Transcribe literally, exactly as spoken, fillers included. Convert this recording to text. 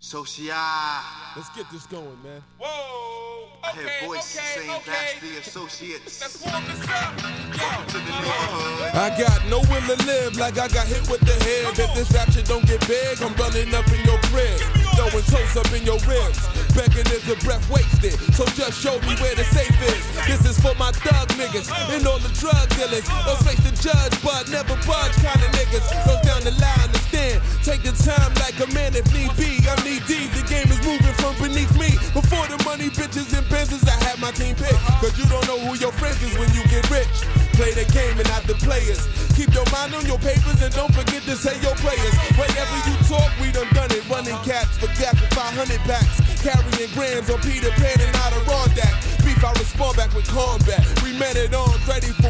Social. Let's get this going, man. Whoa. I Okay, hear voices okay, saying okay. that's the associates. Let's warm this up. Yo, To the neighborhood. I got no will to live like I got hit with the head. If this rap shit don't get big, I'm running up in your crib. Throwing toast up in your ribs. Begging is the breath wasted. So just show me where the safe is. This is for my thug niggas and all the drug dealers. Don't face the judge, but never budge kind of niggas. Goes down the line to stand. Take the time like a man if need be. I'm knee deep. The game is moving from beneath me. Before the money, bitches, and Benzes, I had my team picked. Cause you don't know who your friends is when you get rich. Play the game and not the players. Keep your mind on your papers and don't forget to say your players. Whenever you talk, we done done it. Running cats for gap with five hundred packs. Carrying grams on Peter Pan and not a raw deck. Beef, I respond back with combat. We met it on ready for